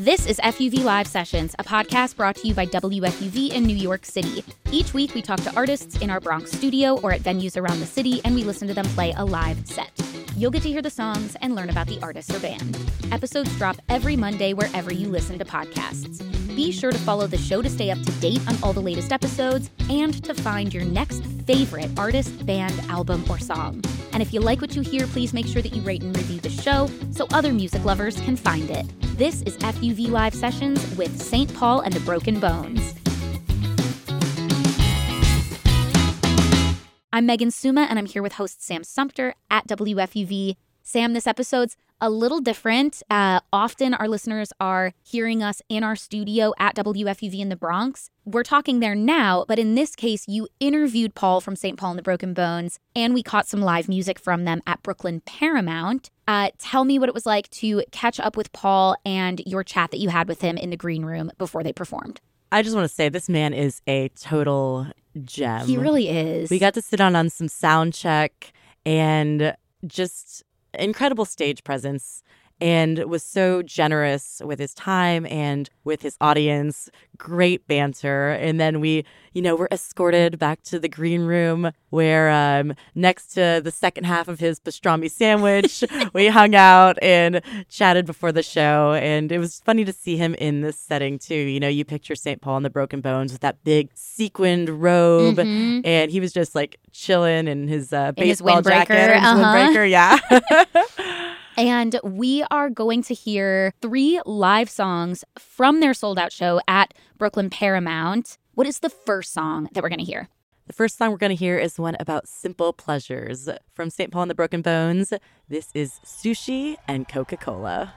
This is FUV Live Sessions, a podcast brought to you by WFUV in New York City. Each week, we talk to artists in our Bronx studio or at venues around the city, and we listen to them play a live set. You'll get to hear the songs and learn about the artist or band. Episodes drop every Monday wherever you listen to podcasts. Be sure to follow the show to stay up to date on all the latest episodes and to find your next favorite artist, band, album, or song. And if you like what you hear, please make sure that you rate and review the show so other music lovers can find it. This is FUV Live Sessions with St. Paul and the Broken Bones. I'm Megan Suma, and I'm here with host Sam Sumter at WFUV. Sam, this episode's a little different. Often our listeners are hearing us in our studio at WFUV in the Bronx. We're talking there now, but in this case, you interviewed Paul from St. Paul and the Broken Bones, and we caught some live music from them at Brooklyn Paramount. Tell me what it was like to catch up with Paul and your chat that you had with him in the green room before they performed. I just want to say this man is a total gem. He really is. We got to sit on some sound check and just incredible stage presence, and was so generous with his time and with his audience. Great banter. And then we, were escorted back to the green room where next to the second half of his pastrami sandwich, we hung out and chatted before the show. And it was funny to see him in this setting too. You picture St. Paul and the Broken Bones with that big sequined robe. Mm-hmm. And he was just like chilling in his baseball jacket and his windbreaker. Yeah. And we are going to hear 3 live songs from their sold-out show at Brooklyn Paramount. What is the first song that we're going to hear? The first song we're going to hear is one about simple pleasures from St. Paul and the Broken Bones. This is Sushi and Coca-Cola.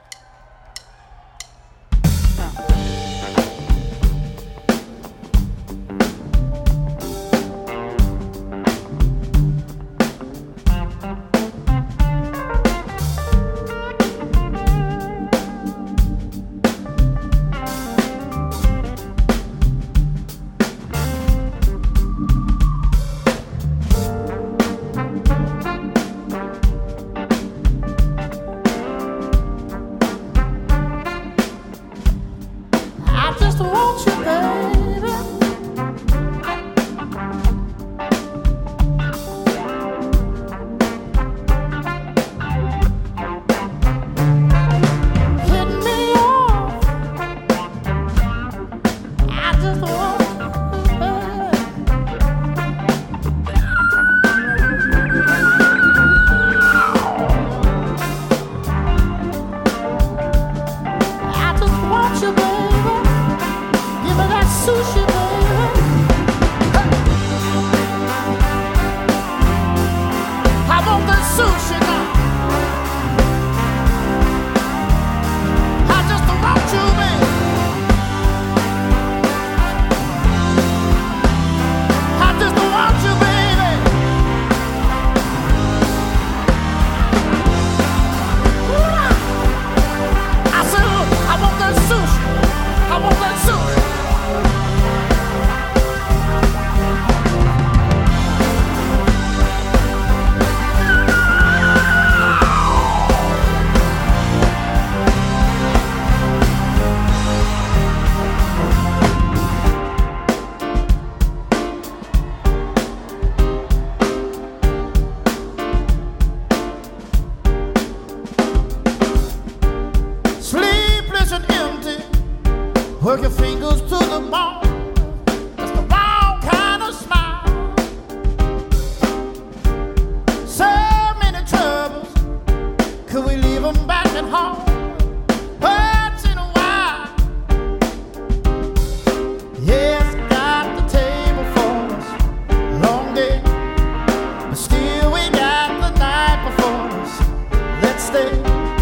Work your fingers to the bone. That's the wrong kind of smile. So many troubles. Could we leave them back at home? Once in a while. Yes, got the table for us. Long day. But still we got the night before us. Let's stay.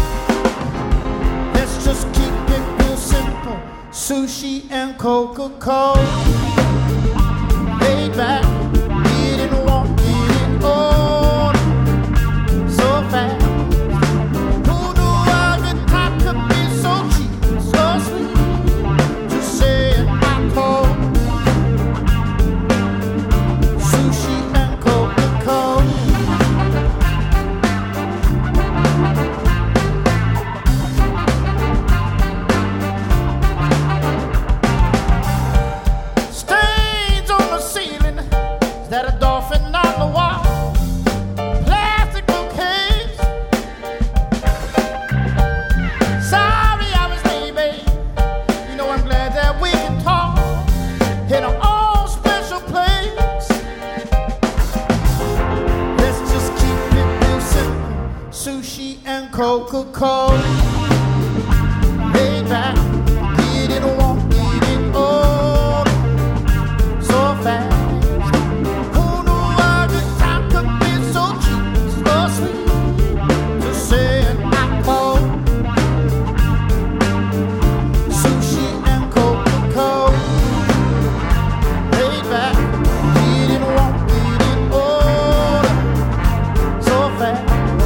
Let's just keep it real simple. Sushi and Coca-Cola. Laid back, didn't want it all so fast. Who knew a good time could be so cheap, so sweet? Just saying I call. Sushi and Coca-Cola. Coca-Cola, laid back, didn't want it all so fast. Who knew a good time could be so cheap, so sweet? To say I call sushi and Coca-Cola, laid back, didn't want it all so fast.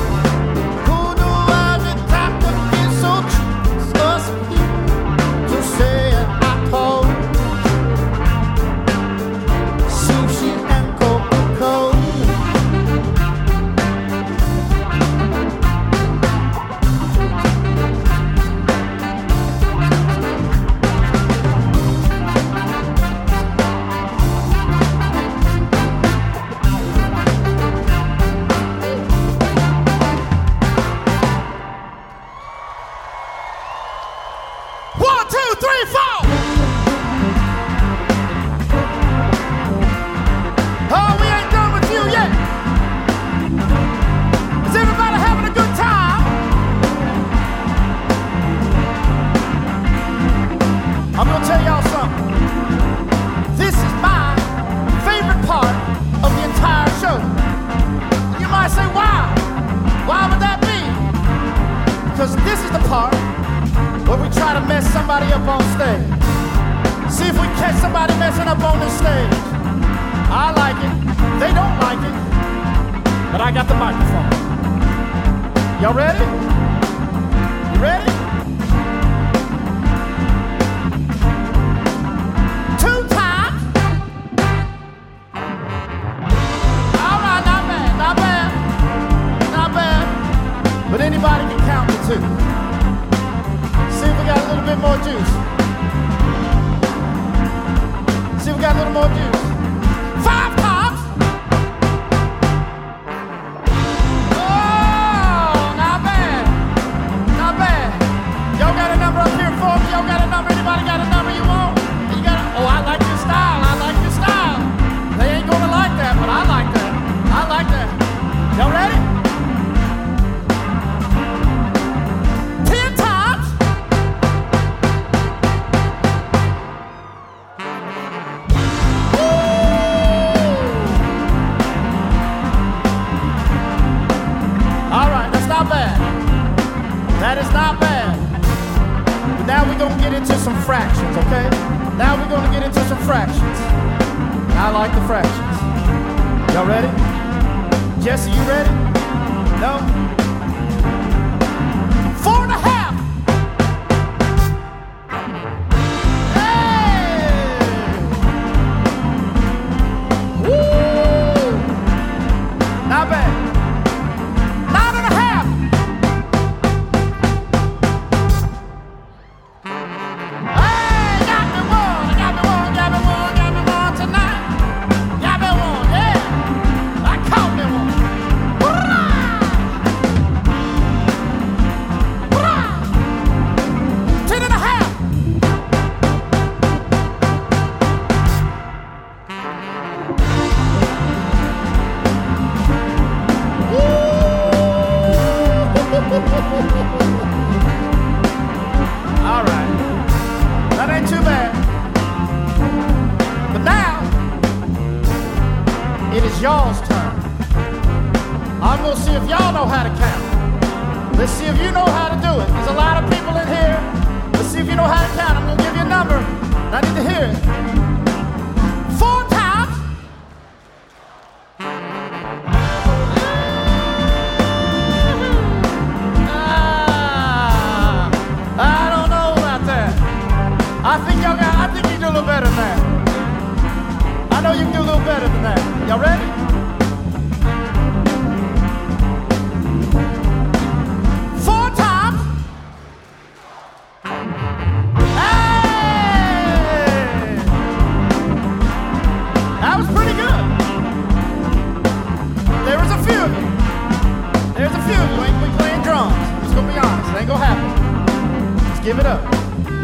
Give it up.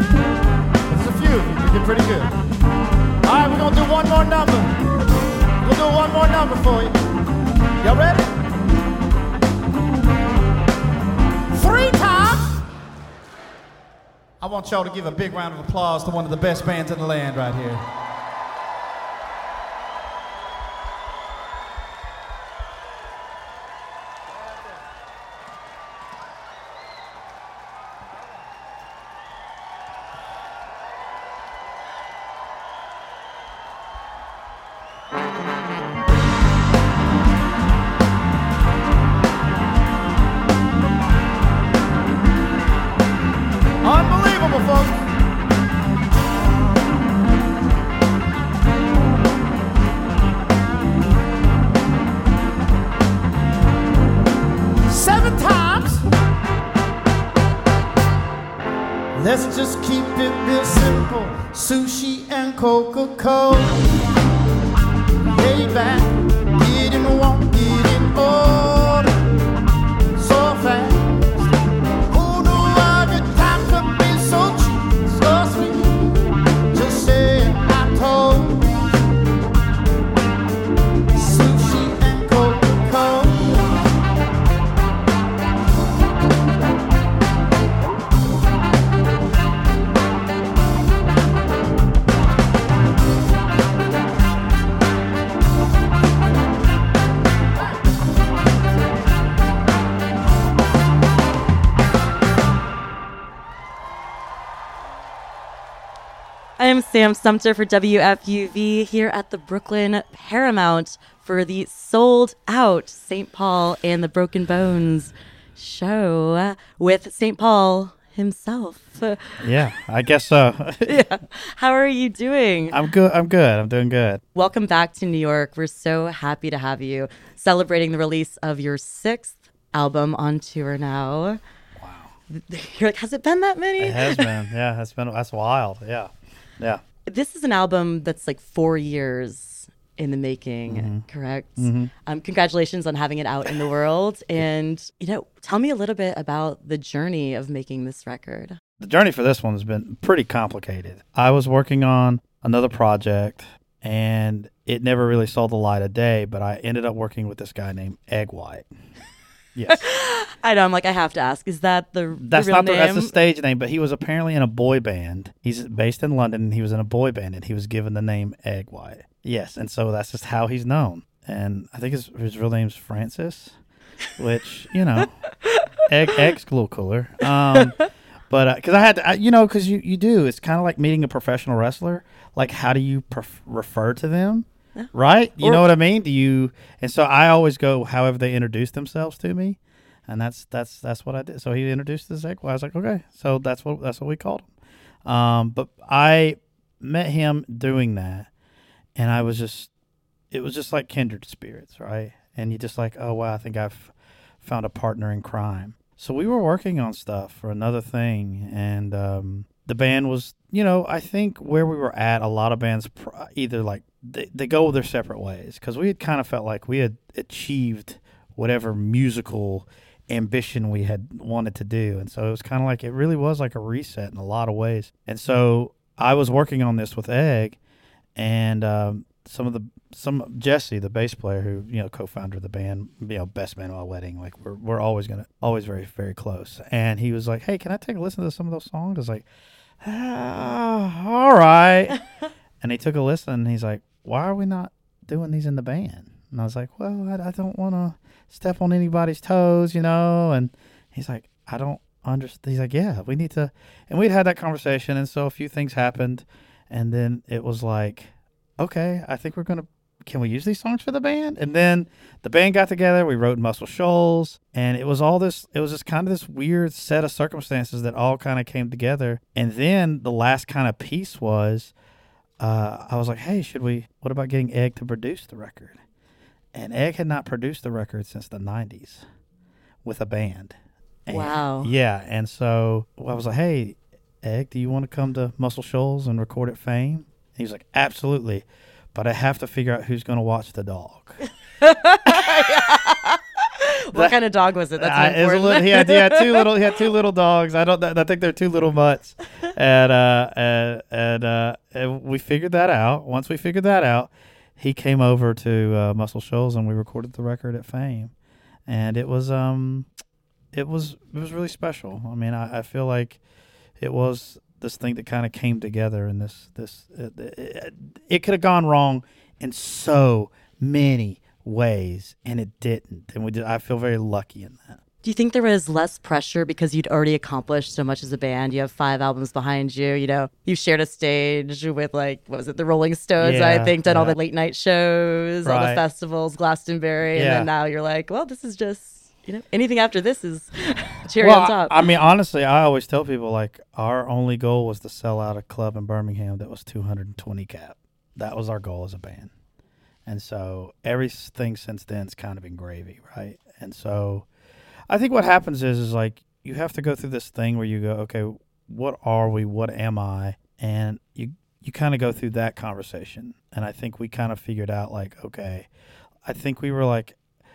There's a few of you. You did pretty good. All right, we're going to do one more number. We'll do one more number for you. Y'all ready? 3 I want y'all to give a big round of applause to one of the best bands in the land right here. Unbelievable, folks. Seven times. Let's just keep it real simple. Sushi and Coca-Cola. Lay back, get in walk, get in order. So fast. Who knew a good time could be so cheap, so sweet? Just say I told you. Sushi and Coca-Cola. I am Sam Sumter for WFUV here at the Brooklyn Paramount for the sold-out St. Paul and the Broken Bones show with St. Paul himself. Yeah, I guess so. Yeah. How are you doing? I'm good. I'm doing good. Welcome back to New York. We're so happy to have you celebrating the release of your 6th album on tour now. Wow. You're like, has it been that many? It has been. Yeah, that's wild. Yeah. Yeah. This is an album that's like 4 years in the making, correct? Congratulations on having it out in the world. And, tell me a little bit about the journey of making this record. The journey for this one has been pretty complicated. I was working on another project, and it never really saw the light of day, but I ended up working with this guy named Egg White. Yes. I know. I'm like, I have to ask. Is that the That's real not name? that's the stage name, but he was apparently in a boy band. He's based in London, and he was in a boy band, and he was given the name Egg White. Yes, and so that's just how he's known. And I think his real name's Francis, which, Egg's a little cooler. But because I had to, because you do. It's kind of like meeting a professional wrestler. Like, how do you refer to them? Right? You know what I mean? And so I always go however they introduce themselves to me. And that's what I did. So he introduced us Egg White. I was like, okay. So that's what we called him. But I met him doing that, and it was just like kindred spirits, right? And you just like, oh wow, I think I've found a partner in crime. So we were working on stuff for another thing, and the band was, I think where we were at, a lot of bands either like they go their separate ways, because we had kind of felt like we had achieved whatever musical ambition we had wanted to do. And so it was kind of like, it really was like a reset in a lot of ways. And so I was working on this with Egg, and Jesse, the bass player who, co-founder of the band, best man at my wedding, like we're always very, very close. And he was like, hey, can I take a listen to some of those songs? I was like, all right. And he took a listen, and he's like, why are we not doing these in the band? And I was like, well, I don't want to step on anybody's toes, and he's like, I don't understand. He's like, yeah, we need to. And we'd had that conversation, and so a few things happened, and then it was like, okay, I think can we use these songs for the band? And then the band got together, we wrote Muscle Shoals, and it was just kind of this weird set of circumstances that all kind of came together. And then the last kind of piece was, I was like, hey, what about getting Egg to produce the record? And Egg had not produced the record since the 90s with a band. And, wow. Yeah, and so I was like, hey, Egg, do you want to come to Muscle Shoals and record at Fame? And he was like, absolutely, but I have to figure out who's going to watch the dog. What kind of dog was it? That's important. He had two little dogs. I think they're two little mutts, and we figured that out. Once we figured that out, he came over to Muscle Shoals, and we recorded the record at Fame, and it was really special. I mean, I feel like it was this thing that kind of came together, and it could have gone wrong in so many ways, and it didn't. And I feel very lucky in that. Do you think there was less pressure because you'd already accomplished so much as a band? You have 5 albums behind you. You know, you shared a stage with, like, what was it, the Rolling Stones, Yeah, I think, done all the late night shows, all the Right. festivals, Glastonbury. And Yeah. then now you're like, well, this is just, you know, anything after this is cherry on top. I mean, honestly, I always tell people, like, our only goal was to sell out a club in Birmingham that was 220 cap. That was our goal as a band. And so everything since then's kind of been gravy, right? And so I think what happens is like you have to go through this thing where you go, okay, what are we? What am I? And you kind of go through that conversation. And I think we kind of figured out, like, okay, I think we want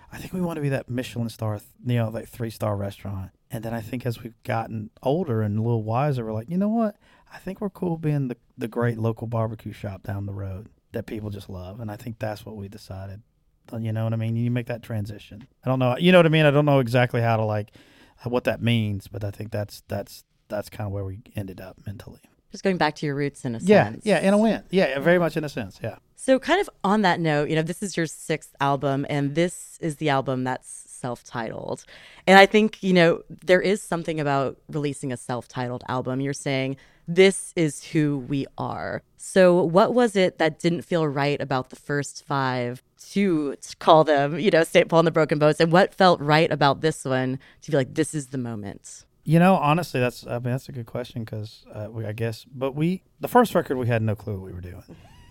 to be that Michelin star, you know, like 3-star restaurant. And then I think as we've gotten older and a little wiser, we're like, you know what? I think we're cool being the great local barbecue shop down the road that people just love. And I think that's what we decided. You know what I mean? You make that transition. I don't know. You know what I mean? I don't know exactly how to, like, what that means, but I think that's kind of where we ended up mentally. Just going back to your roots in a Yeah, sense. yeah, in a way. Yeah, very much in a sense, yeah. So kind of on that note, you know, this is your 6th album, and this is the album that's self-titled. And I think, you know, there is something about releasing a self-titled album. You're saying, this is who we are. So what was it that didn't feel right about the first 5 to call them, you know, St. Paul and the Broken Bones? And what felt right about this one to be like, this is the moment? You know, honestly, that's a good question because I guess, but the first record, we had no clue what we were doing.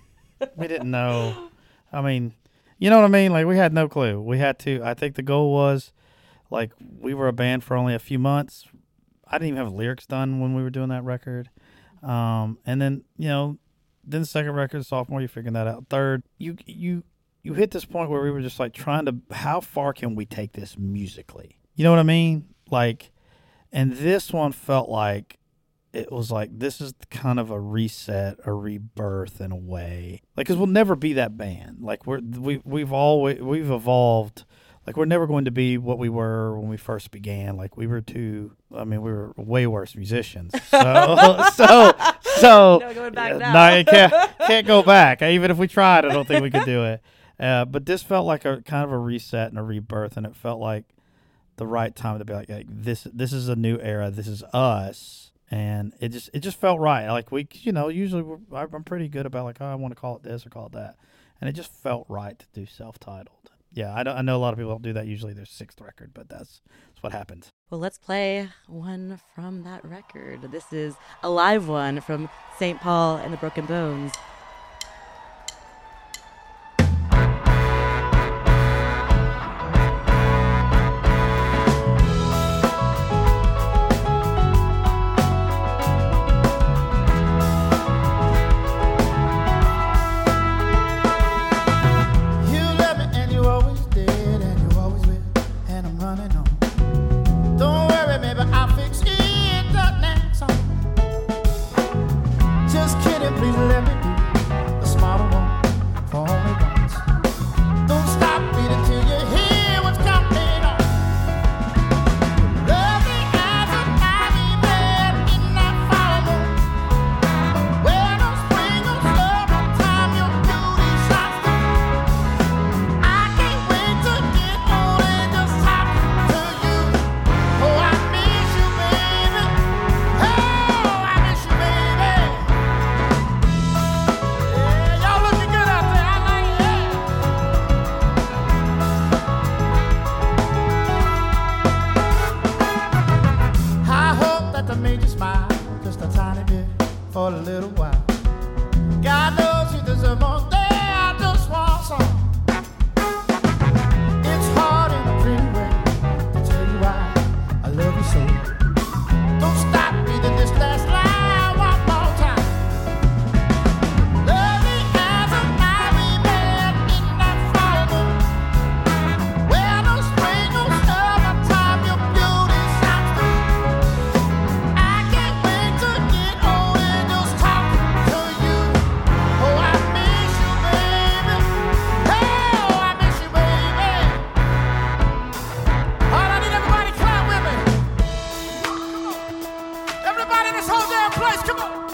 We didn't know. I mean, you know what I mean? Like, we had no clue. We had to, I think the goal was, like, we were a band for only a few months. I didn't even have lyrics done when we were doing that record. And then, you know, then the second record, sophomore, you're figuring that out. Third, you hit this point where we were just like trying to, how far can we take this musically? You know what I mean? Like, and this one felt like it was like, this is kind of a reset, a rebirth in a way. Like, cause we'll never be that band. Like we've evolved. Like, we're never going to be what we were when we first began. Like, we were way worse musicians. So No going back no, now. you can't go back. Even if we tried, I don't think we could do it. But this felt like a kind of a reset and a rebirth, and it felt like the right time to be like this is a new era. This is us, and it just felt right. Like, we, you know, usually I'm pretty good about, like, oh, I want to call it this or call it that, and it just felt right to do self-titled. Yeah, I know a lot of people don't do that. Usually their 6th record, but that's what happens. Well, let's play one from that record. This is a live one from St. Paul and the Broken Bones. Everybody in this whole damn place, come on.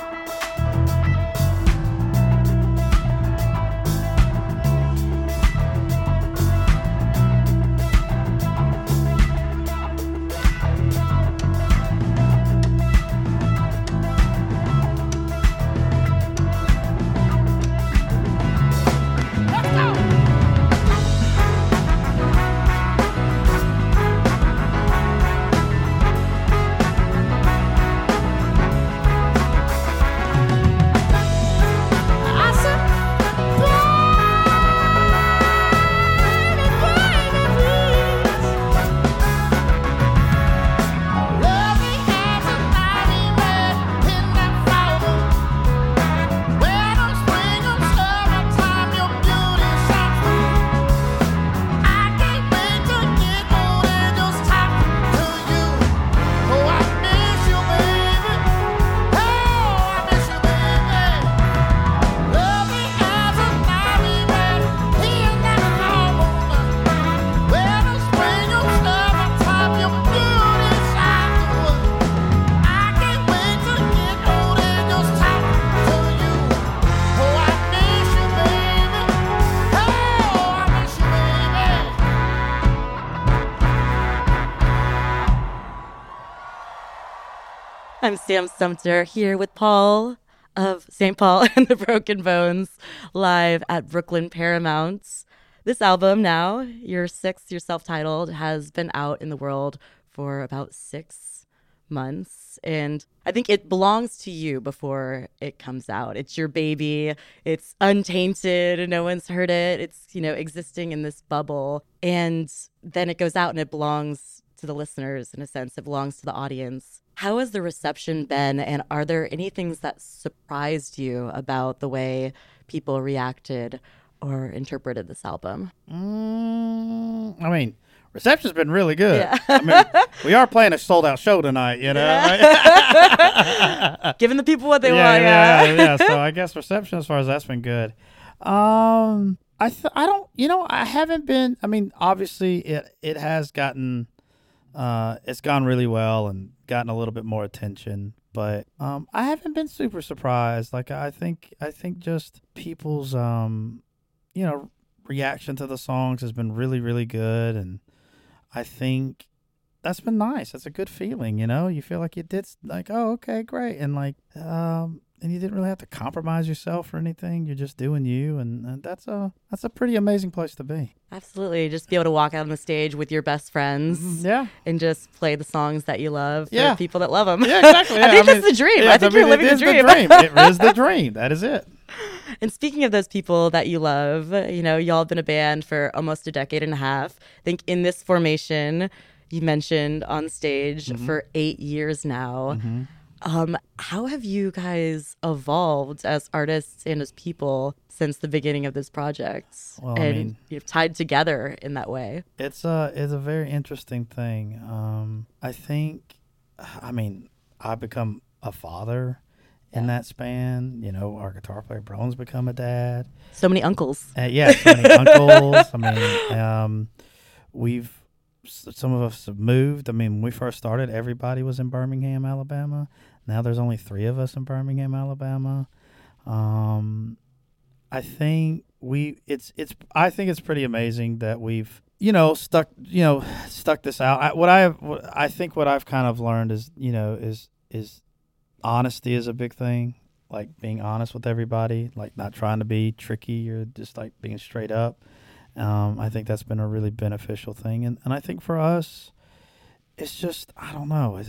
I'm Sam Sumter here with Paul of St. Paul and the Broken Bones live at Brooklyn Paramount. This album now, your sixth, your self-titled, has been out in the world for about 6 months. And I think it belongs to you before it comes out. It's your baby. It's untainted. No one's heard it. It's, existing in this bubble. And then it goes out and it belongs to the listeners in a sense. It belongs to the audience. How has the reception been? And are there any things that surprised you about the way people reacted or interpreted this album? Reception's been really good. Yeah. We are playing a sold-out show tonight, Yeah. Giving the people what they want. Yeah. So I guess reception as far as that's been good. I haven't been. Obviously it has gotten. It's gone really well and gotten a little bit more attention, but I haven't been super surprised. Like I think just people's reaction to the songs has been really, really good, and I think that's been nice. That's a good feeling, You feel like you did oh, okay, great, and and you didn't really have to compromise yourself or anything. You're just doing you, and that's a pretty amazing place to be. Absolutely. Just be able to walk out on the stage with your best friends and just play the songs that you love for people that love them. Yeah, exactly. I think that's the dream. I think you're living the dream. It is the dream. That is it. And speaking of those people that you love, y'all have been a band for almost a decade and a half. I think in this formation, you mentioned on stage for 8 years now. Mm-hmm. How have you guys evolved as artists and as people since the beginning of this project? Well, you've tied together in that way. It's a very interesting thing. I've become a father in that span. Our guitar player Brone's become a dad. So many uncles. So many uncles. Some of us have moved. When we first started, everybody was in Birmingham, Alabama. Now there's only 3 of us in Birmingham, Alabama. I think it's pretty amazing that we've stuck this out. I think what I've kind of learned is is honesty is a big thing. Like being honest with everybody, like not trying to be tricky or just like being straight up. I think that's been a really beneficial thing, and I think for us, it's just I don't know.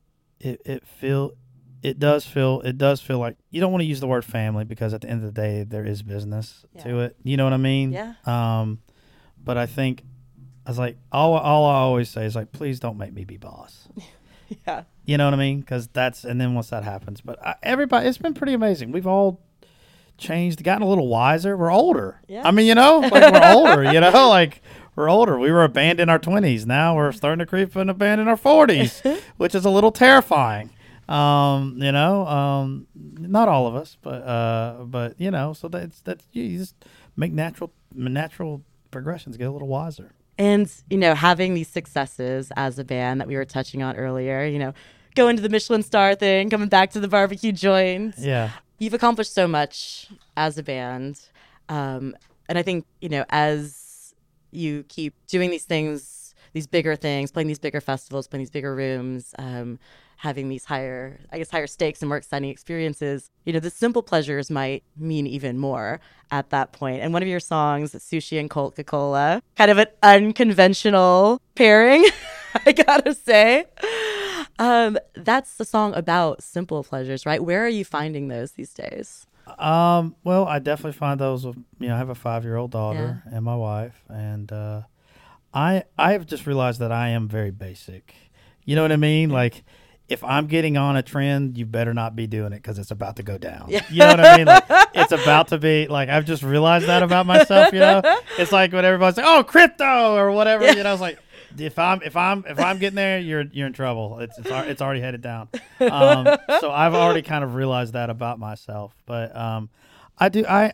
It does feel like you don't want to use the word family because at the end of the day there is business to it. You know what I mean? Yeah. But I think I was like all I always say is like please don't make me be boss. Yeah. You know what I mean? Because and then once that happens, but everybody, it's been pretty amazing. We've all changed, gotten a little wiser. We're older. Yeah. We're older, we're older. We were a band in our 20s. Now we're starting to creep in a band in our 40s, which is a little terrifying. Not all of us, but so that's you just make natural progressions, get a little wiser. And, having these successes as a band that we were touching on earlier, going to the Michelin star thing, coming back to the barbecue joint. Yeah. You've accomplished so much as a band. And I think, as you keep doing these things, these bigger things, playing these bigger festivals, playing these bigger rooms, having these higher stakes and more exciting experiences, the simple pleasures might mean even more at that point. And one of your songs, Sushi and Coca-Cola, kind of an unconventional pairing, I gotta say. That's the song about simple pleasures, right? Where are you finding those these days? Well, I definitely find those with, I have a 5-year-old daughter and my wife, and I've just realized that I am very basic. You know what I mean? Like, if I'm getting on a trend, you better not be doing it because it's about to go down. Yeah. You know what I mean? Like, it's about to be, like, I've just realized that about myself, It's like when everybody's like, oh, crypto or whatever, it's like, if I'm getting there, you're in trouble. It's already headed down. So I've already kind of realized that about myself. But I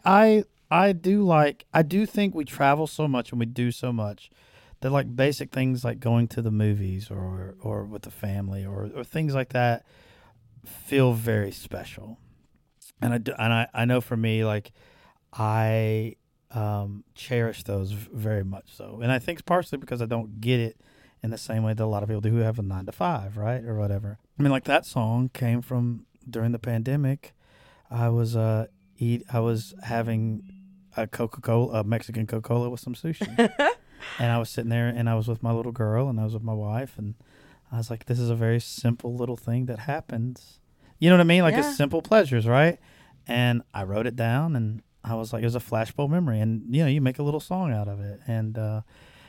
do think we travel so much and we do so much that, like, basic things like going to the movies or with the family or things like that feel very special. And I know for me, like, I cherish those very much so. And I think it's partially because I don't get it in the same way that a lot of people do who have a 9-to-5, right? Or whatever. I mean, like, that song came from during the pandemic. I was having a Mexican Coca-Cola with some sushi. And I was sitting there and I was with my little girl and I was with my wife and I was like, this is a very simple little thing that happens. You know what I mean? Like, it's simple pleasures, right? And I wrote it down and I was like, it was a flashbulb memory, and you make a little song out of it, but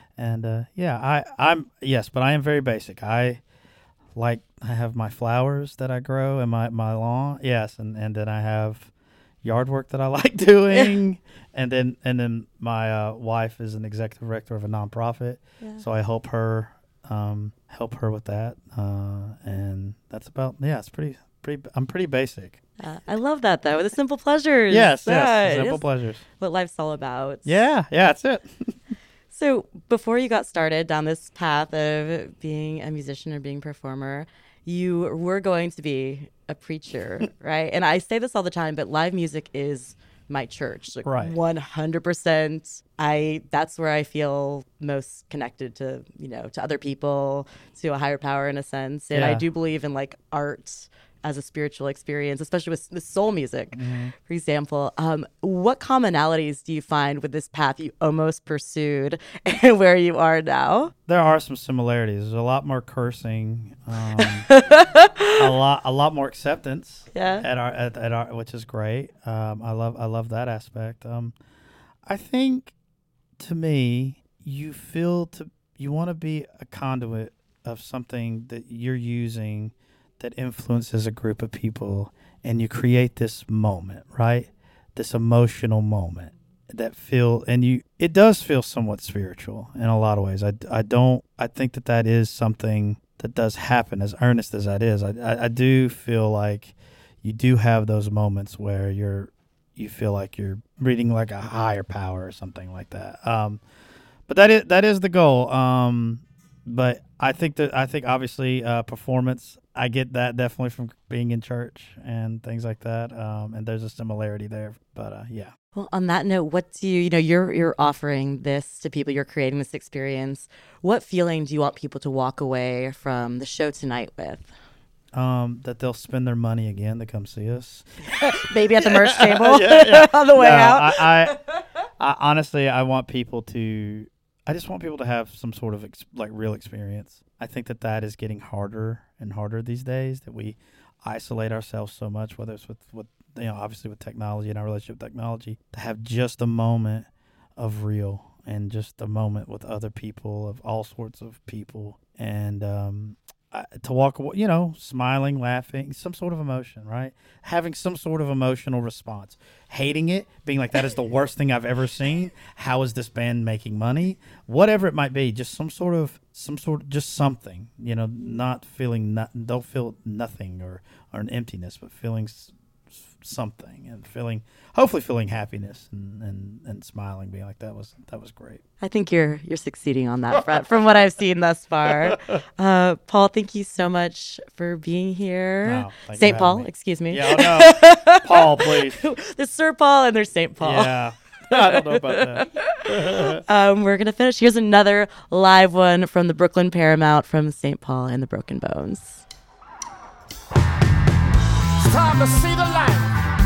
I am very basic. I have my flowers that I grow and my lawn, and then I have yard work that I like doing, and then my wife is an executive director of a nonprofit, so I help her with that, and that's about it's pretty. I'm pretty basic. I love that, though. The simple pleasures. Yes, simple pleasures. What life's all about. Yeah, that's it. So before you got started down this path of being a musician or being a performer, you were going to be a preacher, right? And I say this all the time, but live music is my church. Like, right. 100%. That's where I feel most connected to, to other people, to a higher power in a sense. And I do believe in, like, art as a spiritual experience, especially with soul music, for example. What commonalities do you find with this path you almost pursued and where you are now? There are some similarities. There's a lot more cursing, a lot more acceptance. At our which is great. I love that aspect. I think, to me, you want to be a conduit of something that you're using that influences a group of people, and you create this moment, right? This emotional moment it does feel somewhat spiritual in a lot of ways. I think that is something that does happen, as earnest as that is. I do feel like you do have those moments where you feel like you're reading like a higher power or something like that. But that is the goal. But I think obviously performance, I get that definitely from being in church and things like that. And there's a similarity there. But yeah. Well, on that note, what do you're offering this to people, you're creating this experience. What feeling do you want people to walk away from the show tonight with? That they'll spend their money again to come see us. Maybe at the merch table on the way out. I honestly, I just want people to have some sort of real experience. I think that is getting harder and harder these days, that we isolate ourselves so much, whether it's with obviously with technology and our relationship with technology, to have just a moment of real and just a moment with other people, of all sorts of people, and to walk away, smiling, laughing, some sort of emotion, right? Having some sort of emotional response. Hating it, being like, that is the worst thing I've ever seen. How is this band making money? Whatever it might be, just some sort of, just something, not feeling, don't feel nothing or an emptiness, but feeling something and hopefully feeling happiness and smiling, being like that was great. I think you're succeeding on that front from what I've seen thus far. Paul, thank you so much for being here. No, thank you St. for Paul, having me. excuse me. Yeah, no. Paul, please. There's Sir Paul and there's St. Paul. Yeah. I don't know about that. We're going to finish. Here's another live one from the Brooklyn Paramount from St. Paul and the Broken Bones. It's time to see the light.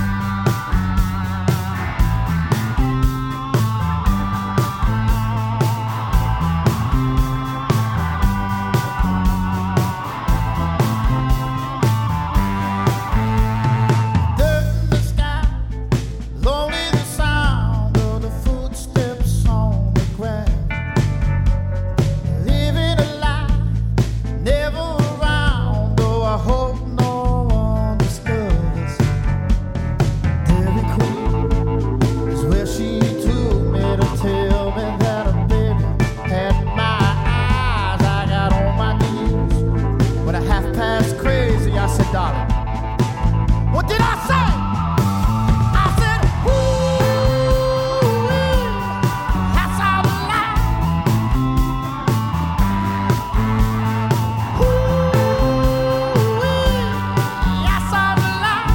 What did I say? I said, ooh, that's all the light. Ooh, that's all the light.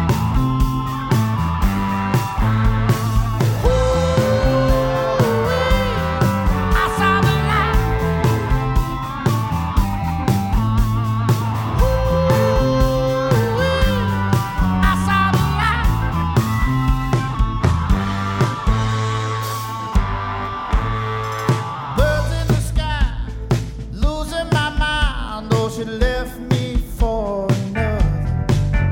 Ooh, that's all the light. She left me for another.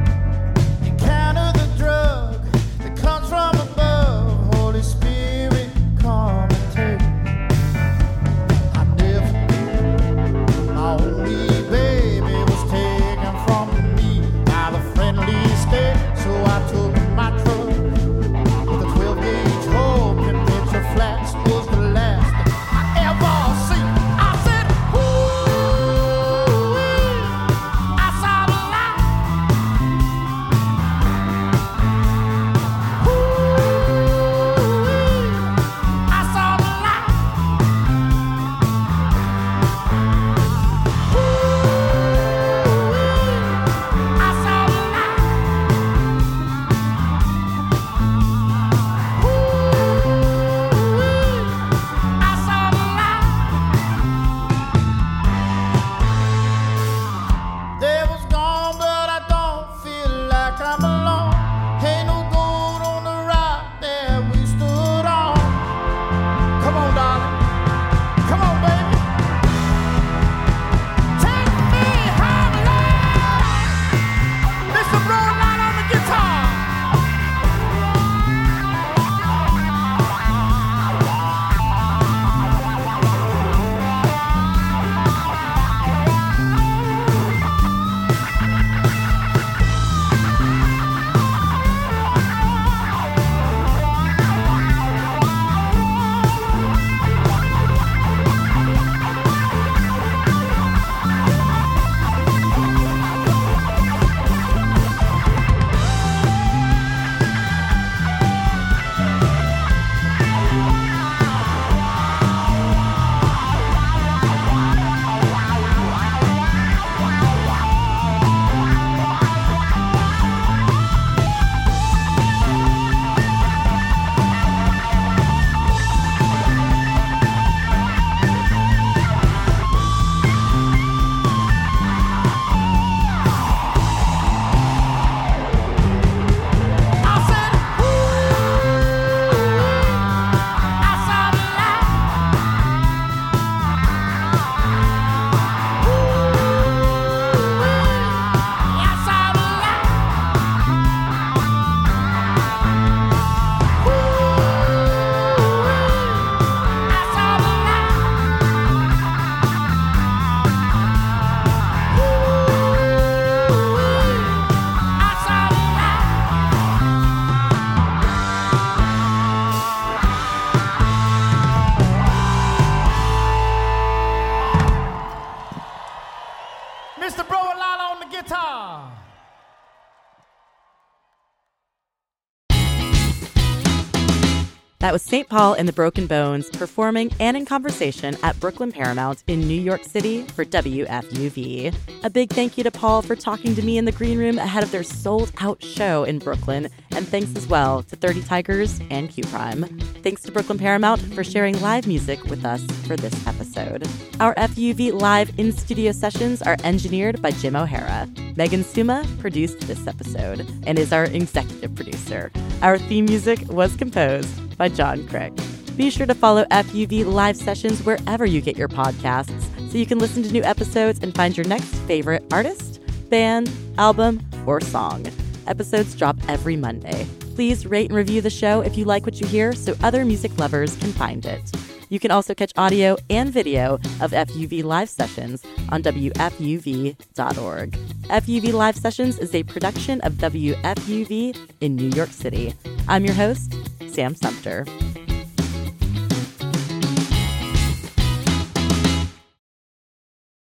Encounter the drug that comes from above. Holy Spirit, come and take me. I never knew my only baby was taken from me by the friendly state. So I took my truck with a 12-gauge hole and picture flats was the last I ever seen. I said, Mr. Bro Lala on the guitar. That was St. Paul and the Broken Bones performing and in conversation at Brooklyn Paramount in New York City for WFUV. A big thank you to Paul for talking to me in the green room ahead of their sold-out show in Brooklyn, and thanks as well to 30 Tigers and Q Prime. Thanks to Brooklyn Paramount for sharing live music with us for this episode. Our FUV Live in-studio sessions are engineered by Jim O'Hara. Megan Suma produced this episode and is our executive producer. Our theme music was composed by John Crick. Be sure to follow FUV Live Sessions wherever you get your podcasts so you can listen to new episodes and find your next favorite artist, band, album, or song. Episodes drop every Monday. Please rate and review the show if you like what you hear so other music lovers can find it. You can also catch audio and video of FUV Live Sessions on WFUV.org. FUV Live Sessions is a production of WFUV in New York City. I'm your host, Sam Sumter.